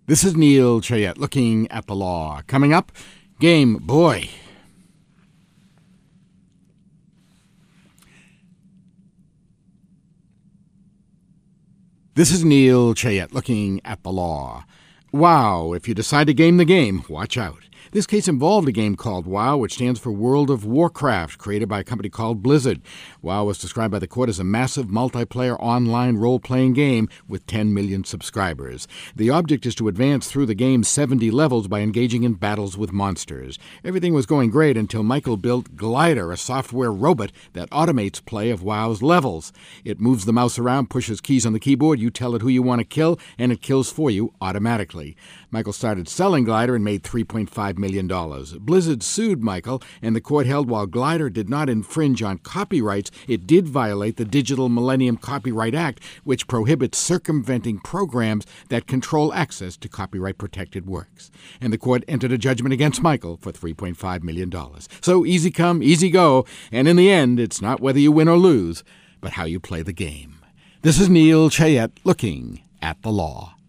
This is Neil Chayette looking at the law. Coming up, Game Boy. This is Neil Chayette looking at the law. WoW, if you decide to game the game, watch out. This case involved a game called WoW, which stands for World of Warcraft, created by a company called Blizzard. WoW was described by the court as a massive multiplayer online role-playing game with 10 million subscribers. The object is to advance through the game's 70 levels by engaging in battles with monsters. Everything was going great until Michael built Glider, a software robot that automates play of WoW's levels. It moves the mouse around, pushes keys on the keyboard, you tell it who you want to kill, and it kills for you automatically. Michael started selling Glider and made $3.5 million. Blizzard sued Michael, and the court held while Glider did not infringe on copyrights, it did violate the Digital Millennium Copyright Act, which prohibits circumventing programs that control access to copyright-protected works. And the court entered a judgment against Michael for $3.5 million. So easy come, easy go, and in the end, it's not whether you win or lose, but how you play the game. This is Neil Chayette looking at the law.